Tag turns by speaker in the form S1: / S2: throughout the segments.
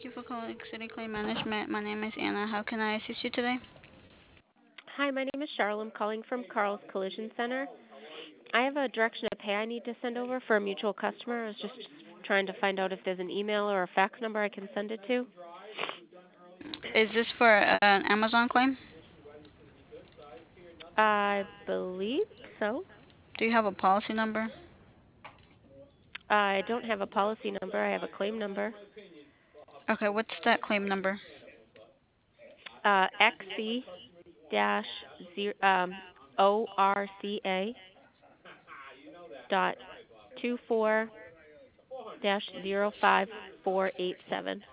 S1: Thank you for calling City Claim Management. My name is Anna. How can I assist you today?
S2: Hi, my name is Charlotte. I'm calling from Carl's Collision Center. I have a direction of pay I need to send over for a mutual customer. I was just trying to find out if there's an email or a fax number I can send it to.
S1: Is this for an Amazon claim?
S2: I believe so.
S1: Do you have a policy number?
S2: I don't have a policy number. I have a claim number.
S1: Okay, what's that claim number?
S2: XC dash ORCA dot 24 dash 05487.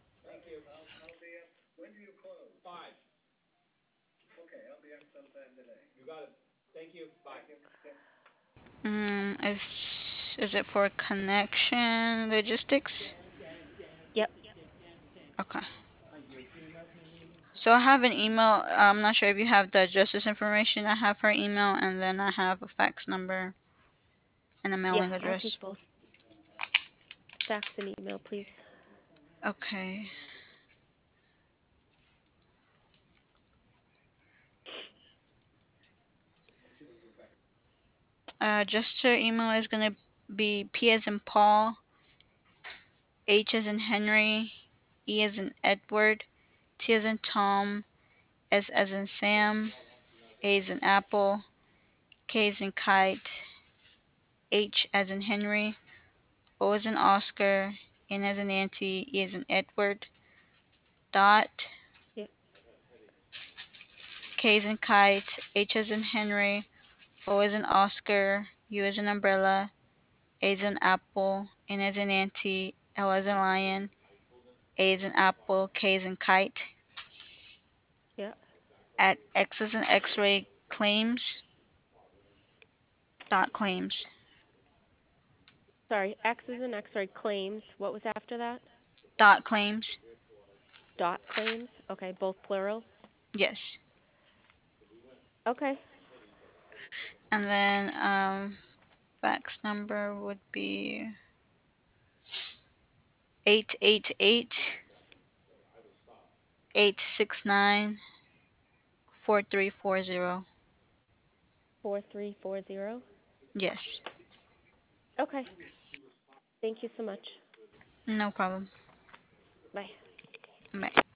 S1: Is it for Connection Logistics?
S2: Yep.
S1: Okay. So I have an email. I'm not sure if you have the justice information. I have her email, and then I have a fax number and a
S2: Yeah,
S1: mailing
S2: I'll take
S1: address.
S2: both. Fax and email, please.
S1: Okay. Just her email is gonna be P as in Paul, H as in Henry, E as in Edward, T as in Tom, S as in Sam, A as in Apple, K as in Kite, H as in Henry, O as in Oscar, N as in Nancy, E as in Edward, dot,
S2: Yeah.
S1: K as in Kite, H as in Henry, O as in Oscar, U as in Umbrella, A as in Apple, N as in Nancy, L as in Lion, A as in Apple, K as in Kite,
S2: Yeah.
S1: at X as in X-ray claims, dot claims,
S2: Sorry, X is an X-ray claims. What was after that?
S1: dot claims,
S2: Dot claims. Okay, both plural.
S1: yes.
S2: Okay.
S1: And then fax number would be 888-869-4340.
S2: 4340.
S1: Yes,
S2: Okay. Thank you so much.
S1: no problem.
S2: Bye.
S1: Bye.